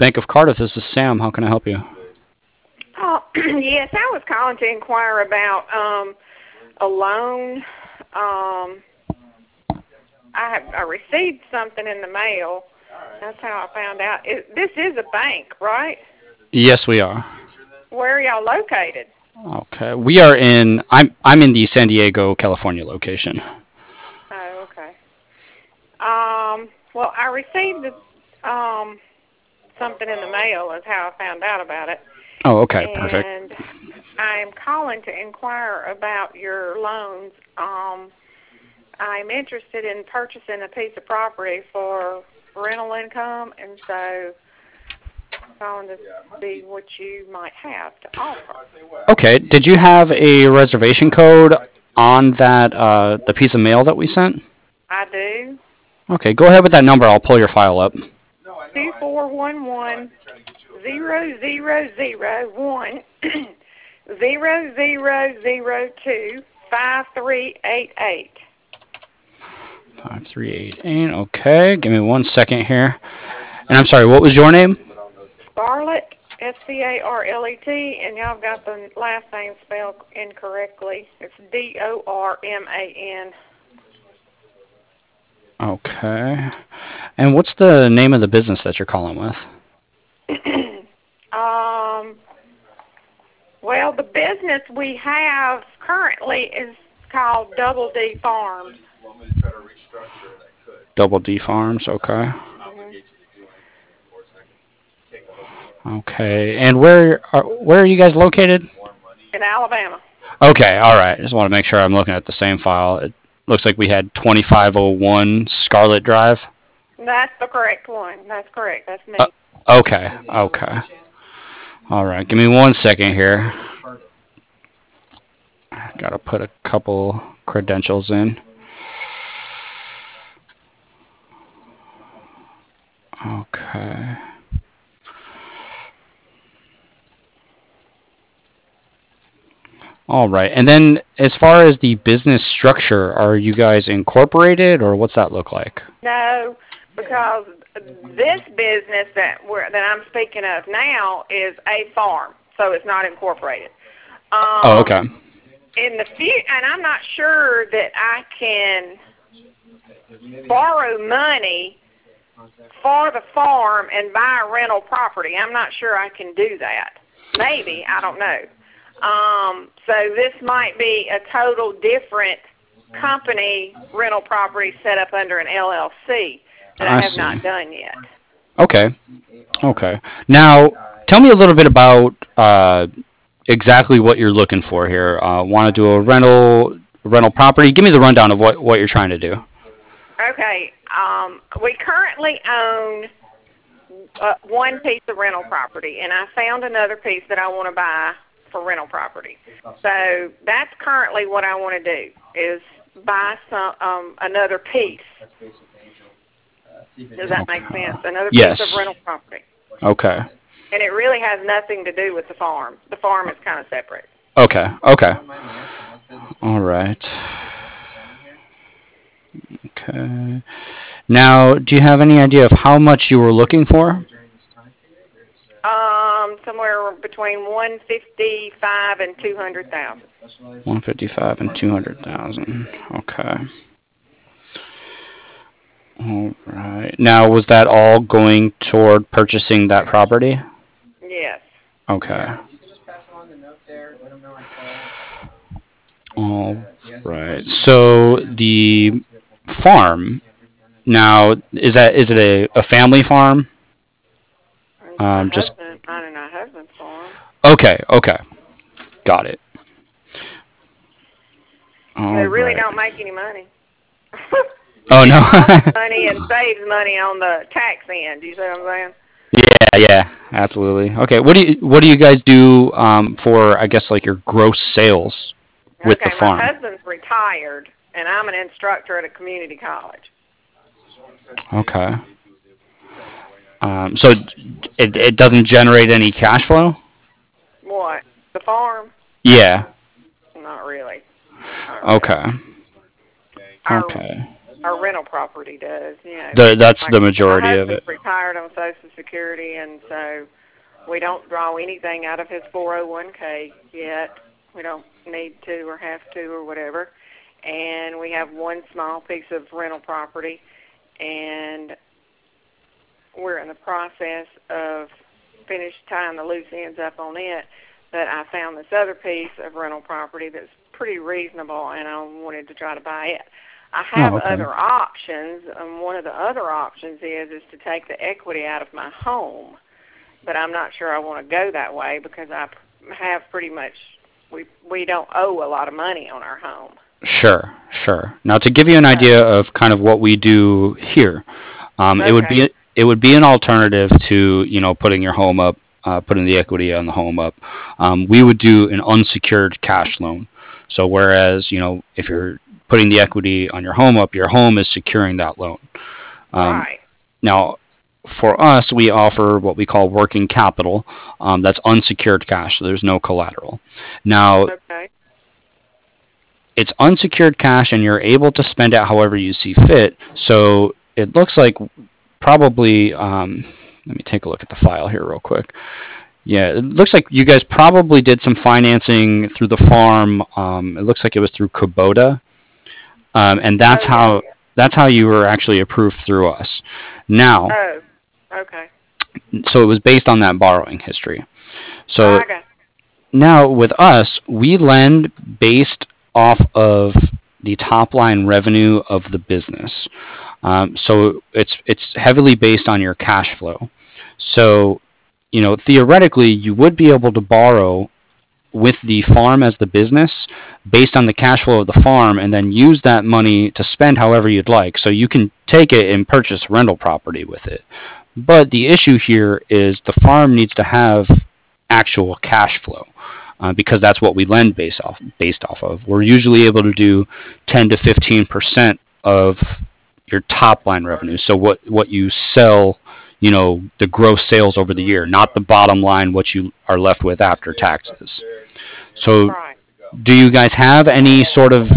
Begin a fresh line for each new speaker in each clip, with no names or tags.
Bank of Cardiff. This is Sam. How can I help you?
Oh, yes, I was calling to inquire about a loan. I received something in the mail. That's how I found out. This is a bank, right?
Yes, we are.
Where are y'all located?
Okay, we are in. I'm in the San Diego, California location.
Oh, okay. Well, I received something in the mail. Is how I found out about it.
Oh, okay, perfect.
And I am calling to inquire about your loans. I'm interested in purchasing a piece of property for rental income, and so calling to see what you might have to offer.
Okay, did you have a reservation code on that the piece of mail that we sent?
I do.
Okay, go ahead with that number. I'll pull your file up.
2411-0001 0002-5388.
5388. Okay, give me 1 second here. And I'm sorry, what was your name?
Scarlett, Scarlet, and y'all got the last name spelled incorrectly. It's Dorman.
Okay. And what's the name of the business that you're calling with?
Well, the business we have currently is called Double D Farms.
Double D Farms, okay.
Mhm.
Okay. And where are you guys located?
In Alabama.
Okay, all right. Just want to make sure I'm looking at the same file. It looks like we had 2501 Scarlet Drive.
That's the correct one. That's correct. That's me.
Okay, okay. All right, give me 1 second here. Gotta put a couple credentials in. Okay. All right. And then as far as the business structure, are you guys incorporated or what's that look like?
No, because this business that I'm speaking of now is a farm, so it's not incorporated.
Oh, okay.
In the future, and I'm not sure that I can borrow money for the farm and buy a rental property. I'm not sure I can do that. Maybe, I don't know. So this might be a total different company rental property set up under an LLC that I
I
have
see.
not done yet.
Okay. Okay. Now, tell me a little bit about exactly what you're looking for here. Want to do a rental property? Give me the rundown of what you're trying to do.
Okay, we currently own one piece of rental property, and I found another piece that I want to buy for rental property. So that's currently what I want to do, is buy another piece. Does that make sense? Another piece of
Yes.
rental property.
Okay.
And it really has nothing to do with the farm. The farm is kind of separate.
Okay. Okay. All right. Okay. Now, do you have any idea of how much you were looking for?
Somewhere between 155 and 200,000.
155 and 200,000. Okay. All right. Now, was that all going toward purchasing that property?
Yes.
Okay. All right. So the farm now is it a family farm? Just
Mine and my husband's farm.
okay. Okay. Got it. All
They really
right.
don't make any money.
Oh no.
It costs money and saves money on the tax end. You see what I'm saying?
Yeah, yeah, absolutely. Okay, what do you guys do for I guess like your gross sales with the
Okay, my
farm?
husband's retired, and I'm an instructor at a community college.
Okay. So it doesn't generate any cash flow?
What? The farm?
Yeah.
Not really. Not really.
Okay.
Our
Okay.
our rental property does. You know,
That's the majority of it.
My husband's retired on Social Security, and so we don't draw anything out of his 401k yet. We don't need to or have to or whatever. And we have one small piece of rental property, and we're in the process of tying the loose ends up on it. But I found this other piece of rental property that's pretty reasonable, and I wanted to try to buy it. I have other options, and one of the other options is to take the equity out of my home. But I'm not sure I want to go that way because I have pretty much, we don't owe a lot of money on our home.
Sure. Now, to give you an idea of kind of what we do here, it would be an alternative to putting your home up, putting the equity on the home up. We would do an unsecured cash loan. So whereas if you're putting the equity on your home up, your home is securing that loan.
Right.
Now, for us, we offer what we call working capital. That's unsecured cash, so there's no collateral. Now, it's unsecured cash, and you're able to spend it however you see fit. So it looks like probably, let me take a look at the file here real quick. Yeah, it looks like you guys probably did some financing through the farm. It looks like it was through Kubota, and that's how you were actually approved through us. Now, so it was based on that borrowing history. So now with us, we lend based off of the top line revenue of the business. So it's heavily based on your cash flow. So theoretically, you would be able to borrow with the farm as the business based on the cash flow of the farm, and then use that money to spend however you'd like. So you can take it and purchase rental property with it. But the issue here is the farm needs to have actual cash flow, because that's what we lend based off of. We're usually able to do 10 to 15% of your top line revenue. So what you sell, the gross sales over the year, not the bottom line, what you are left with after taxes. So do you guys have any sort of,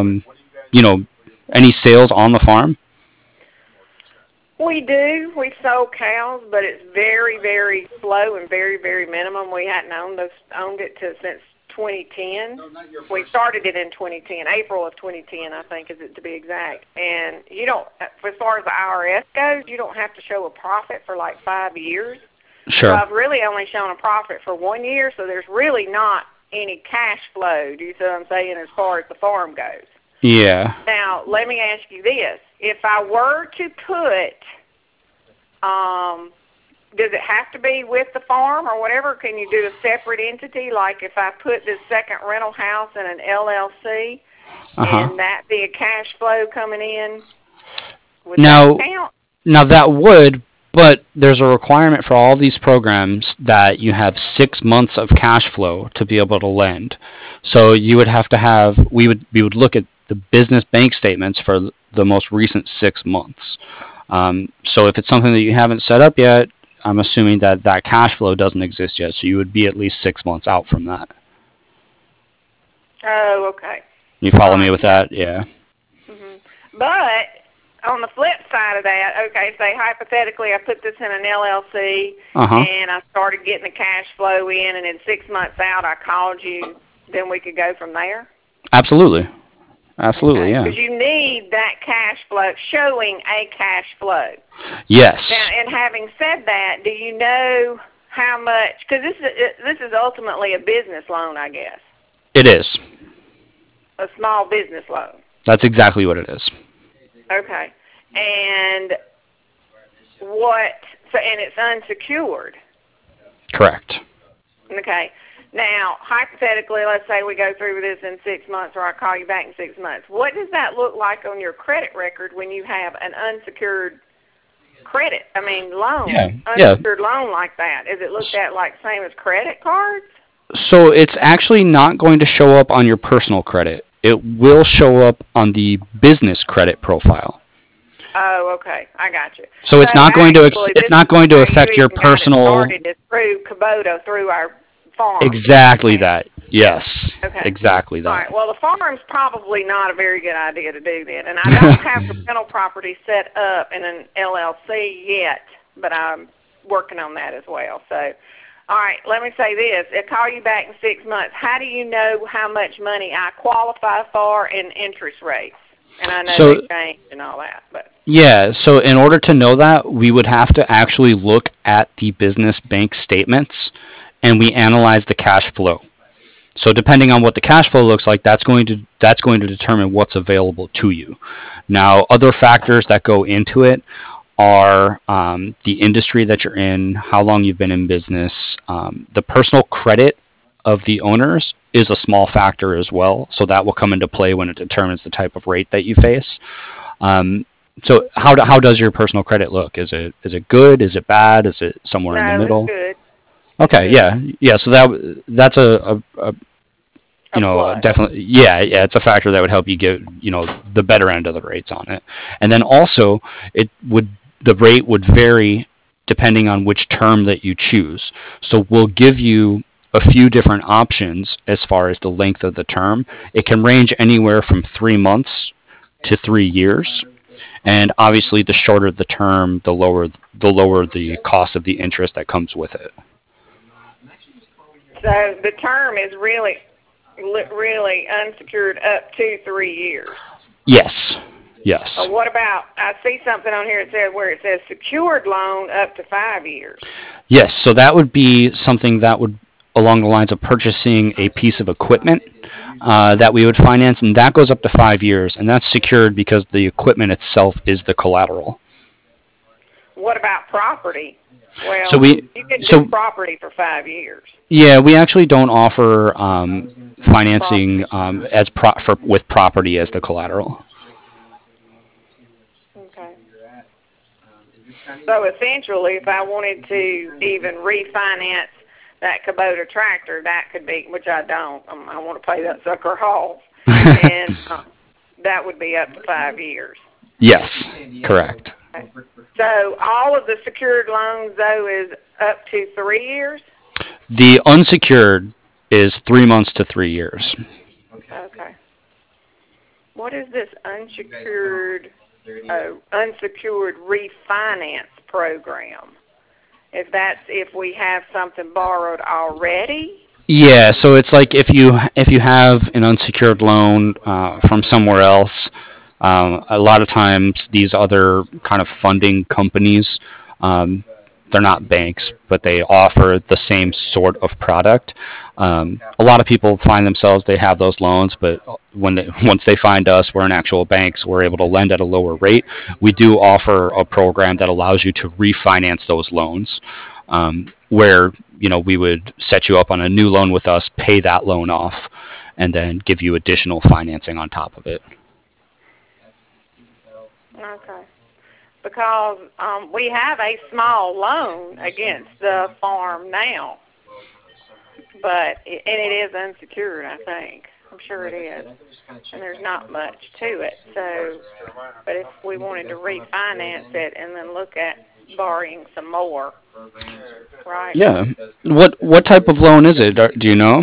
any sales on the farm?
We do. We sold cows, but it's very, very slow and very, very minimum. We hadn't owned it since 2010. We started it in 2010, April of 2010, I think, is it to be exact. And you don't, as far as the IRS goes, you don't have to show a profit for like 5 years.
Sure.
So I've really only shown a profit for 1 year, so there's really not any cash flow. Do you see what I'm saying, as far as the farm goes?
Yeah.
Now, let me ask you this. If I were to put, does it have to be with the farm or whatever? Can you do a separate entity? Like if I put this second rental house in an LLC, and that be a cash flow coming in? Would that count?
Now that would, but there's a requirement for all these programs that you have 6 months of cash flow to be able to lend. So you would have to have, we would look at the business bank statements for the most recent 6 months. So if it's something that you haven't set up yet, I'm assuming that cash flow doesn't exist yet, so you would be at least 6 months out from that.
Oh, okay.
You follow me with that? Yeah.
Mm-hmm. But on the flip side of that, okay, say hypothetically I put this in an LLC and I started getting the cash flow in, and then 6 months out I called you, then we could go from there?
Absolutely. Absolutely, yeah.
Because you need that cash flow, showing a cash flow.
Yes.
Now, and having said that, do you know how much, because this is ultimately a business loan, I guess.
It is.
A small business loan.
That's exactly what it is.
Okay. And and it's unsecured.
Correct.
Okay. Now, hypothetically, let's say we go through with this in 6 months, or I call you back in 6 months. What does that look like on your credit record when you have an unsecured loan? Unsecured loan like that? Is it looked at like same as credit cards?
So it's actually not going to show up on your personal credit. It will show up on the business credit profile.
Oh, okay. I got you.
So it's not going to affect your personal.
It started through Kubota, through our farm.
Exactly that. Yes,
Okay.
exactly
All right.
that.
Well, the farm's probably not a very good idea to do that, and I don't have the rental property set up in an LLC yet, but I'm working on that as well. So, all right. Let me say this: I'll call you back in 6 months. How do you know how much money I qualify for and interest rates? And I know
So
they change and all that, but
yeah, so in order to know that, we would have to actually look at the business bank statements and we analyze the cash flow. So depending on what the cash flow looks like, that's going to determine what's available to you. Now, other factors that go into it are the industry that you're in, how long you've been in business, the personal credit of the owners is a small factor as well. So that will come into play when it determines the type of rate that you face. Um, so how does your personal credit look? Is it good? Is it bad? Is it somewhere in the
no, it's
middle?
good. It's
Okay,
good.
yeah. So that's a
A plus.
definitely, yeah, it's a factor that would help you get the better end of the rates on it. And then also it would the rate would vary depending on which term that you choose. So we'll give you a few different options as far as the length of the term. It can range anywhere from 3 months to 3 years. And obviously, the shorter the term, the lower the cost of the interest that comes with it.
So the term is really unsecured up to 3 years.
Yes, yes,
What about, I see something on here where it says secured loan up to 5 years.
yes. So that would be something that would along the lines of purchasing a piece of equipment that we would finance, and that goes up to 5 years, and that's secured because the equipment itself is the collateral.
What about property?
So
Well,
we,
you can do
so
property for 5 years.
yeah, we actually don't offer financing
Property.
with property as the collateral.
Okay. So essentially, if I wanted to even refinance that Kubota tractor, that could be, which I don't. I want to pay that sucker off, and that would be up to 5 years.
Yes, correct.
Okay. So all of the secured loans, though, is up to 3 years.
The unsecured is 3 months to 3 years.
Okay. What is this unsecured refinance program? If we have something borrowed already.
Yeah, so it's like if you have an unsecured loan from somewhere else, a lot of times these other kind of funding companies, um, they're not banks, but they offer the same sort of product. A lot of people find themselves they have those loans, but once they find us, we're an actual bank, so we're able to lend at a lower rate. We do offer a program that allows you to refinance those loans, where we would set you up on a new loan with us, pay that loan off, and then give you additional financing on top of it.
Okay. Because we have a small loan against the farm now, and it is unsecured, I think. I'm sure it is, and there's not much to it. So, but if we wanted to refinance it and then look at borrowing some more, right?
Yeah. What type of loan is it? Do you know?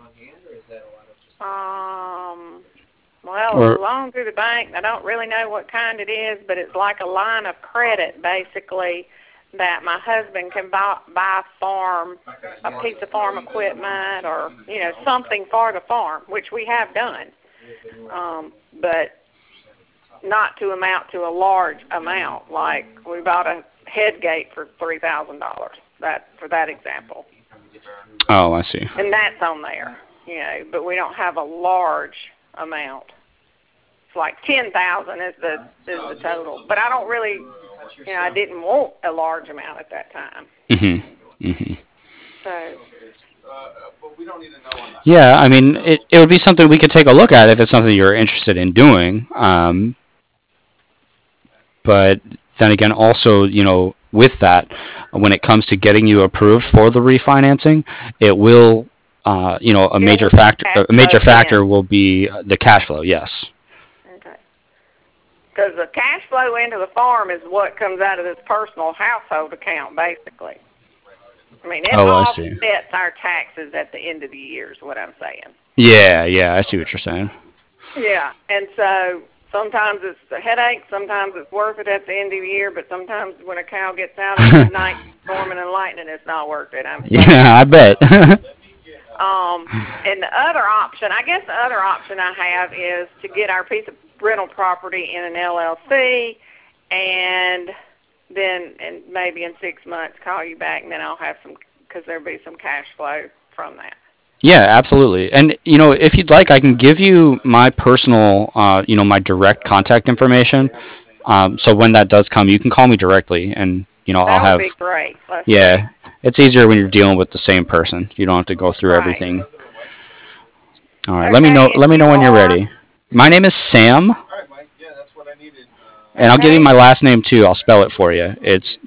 Um, well, it's a
Or
loan through the bank. I don't really know what kind it is, but it's like a line of credit, basically, that my husband can buy a piece of farm equipment or, something for the farm, which we have done, but not to amount to a large amount. Like we bought a head gate for $3,000, for that example.
oh, I see.
And that's on there, but we don't have a large amount. It's like 10,000 is the total. But I don't really, I didn't want a large amount at that time.
Mhm. Mhm.
So,
Yeah, I mean, it would be something we could take a look at if it's something you're interested in doing. But then again, also, with that, when it comes to getting you approved for the refinancing, it will, a
it
major
will
factor.
cash
A
flow
major
in.
factor will be the cash flow. Yes.
Okay. Because the cash flow into the farm is what comes out of this personal household account, basically. I mean, it
Oh, I see.
offsets our taxes at the end of the year is what I'm saying.
Yeah, yeah, I see what you're saying.
Yeah, and so sometimes it's a headache, sometimes it's worth it at the end of the year, but sometimes when a cow gets out of the night storming and lightning, it's not worth it.
Yeah, I bet.
And the other option, I guess the other option I have is to get our piece of rental property in an LLC, and then and maybe in 6 months call you back, and then I'll have some, because there'll be some cash flow from that.
Yeah, absolutely. And if you'd like, I can give you my personal, my direct contact information. So when that does come, you can call me directly, and I'll
That would
have.
be great. Let's
Yeah, it's easier when you're dealing with the same person. You don't have to go through
Right.
everything. All right, let me know.
Okay,
Let
and
me know
you
when you're
are?
ready. My name is Sam, and I'll give you
Okay.
my last name too. I'll spell it for you. It's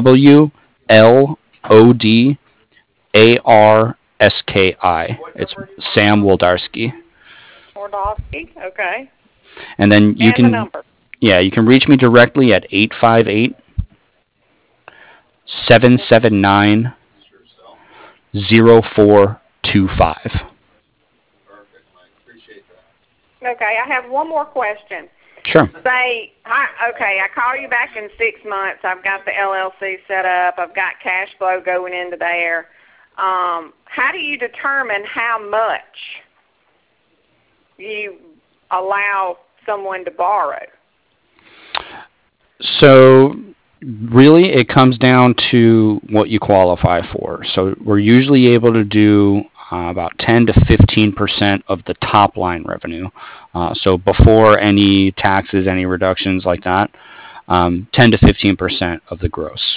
WLODARSKI. It's Sam Woldarski.
Wardowski. Okay.
And then you
And the
can,
number.
yeah, you can reach me directly at 858-779-0425.
Okay, I have one more question.
Sure.
Say, okay, I call you back in 6 months. I've got the LLC set up. I've got cash flow going into there. How do you determine how much you allow someone to borrow?
So really it comes down to what you qualify for. So we're usually able to do about 10 to 15% of the top line revenue. So before any taxes, any reductions like that, 10 to 15% of the gross.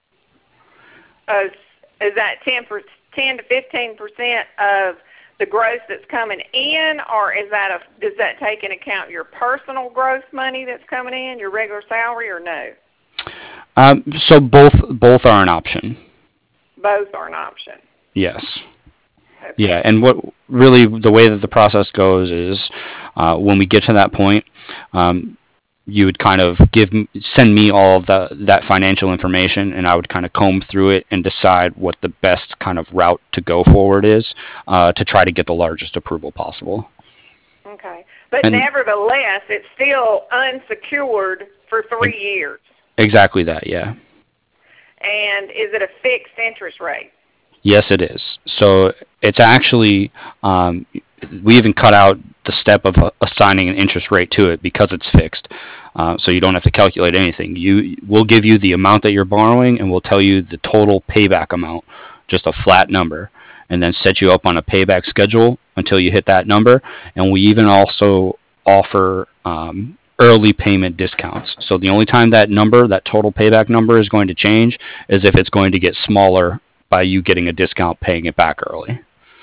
Is that 10 to 15% of the gross that's coming in, or does that take into account your personal gross money that's coming in, your regular salary, or no?
So both are an option.
Both are an option.
Yes.
Okay.
Yeah, and what really the way that the process goes is when we get to that point, you would kind of send me all of that financial information, and I would kind of comb through it and decide what the best kind of route to go forward is to try to get the largest approval possible.
Okay. But nevertheless, it's still unsecured for 3 years.
Exactly that, yeah.
And is it a fixed interest rate?
Yes, it is. So it's actually, we even cut out the step of assigning an interest rate to it because it's fixed. So you don't have to calculate anything. We'll give you the amount that you're borrowing, and we'll tell you the total payback amount, just a flat number, and then set you up on a payback schedule until you hit that number. And we even also offer early payment discounts. So the only time that total payback number is going to change is if it's going to get smaller by you getting a discount paying it back early.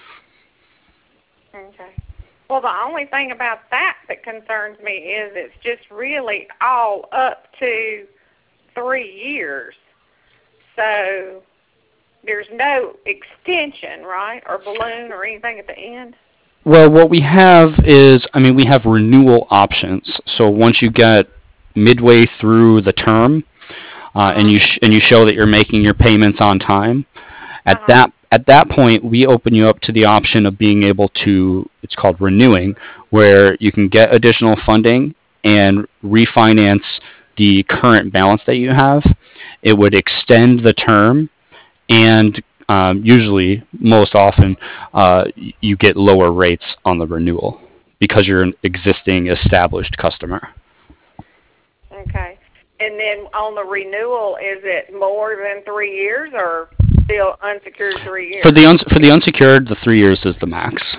Okay. Well, the only thing about that concerns me is it's just really all up to 3 years. So there's no extension, right, or balloon or anything at the end?
Well, what we have is, we have renewal options. So once you get midway through the term, and you show that you're making your payments on time, at that point, we open you up to the option of being able to, it's called renewing, where you can get additional funding and refinance the current balance that you have. It would extend the term, and usually, most often, you get lower rates on the renewal because you're an existing established customer.
Okay. And then on the renewal, is it more than 3 years or still unsecured 3 years?
For the unsecured, the 3 years is the max.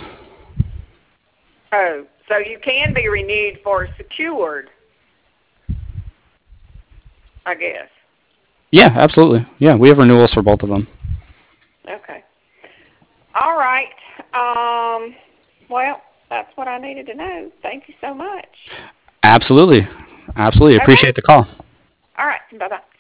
Oh, so you can be renewed for secured, I guess.
Yeah, absolutely. Yeah, we have renewals for both of them.
Okay. All right. Well, that's what I needed to know. Thank you so much.
Absolutely. Absolutely. Appreciate the call.
All right. Bye-bye.